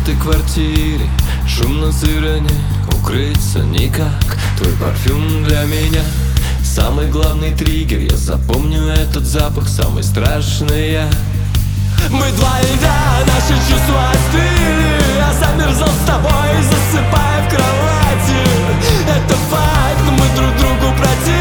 этой квартире шумно сыроне, укрыться никак. Твой парфюм для меня самый главный триггер. Я запомню этот запах, самый страшный я. Мы двоих, наши чувства остыли. Я замерзал с тобой, засыпая в кровати. Это факт, но мы друг другу противны.